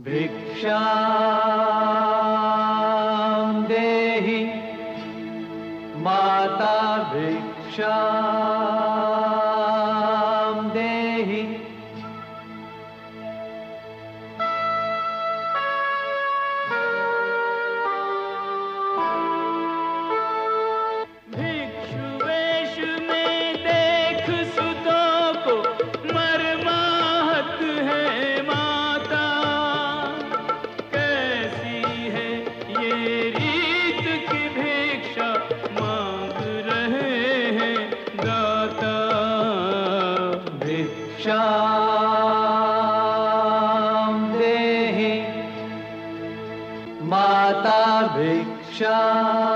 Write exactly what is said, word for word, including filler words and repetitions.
भिक्षां देहि माता भिक्षां देहि। भिक्षु वेश में देख सुतों को मर्माहत है माता। कैसी है ये रीत की भिक्षा मांग रहे हैं दाता। भिक्षां देहि माता भिक्षां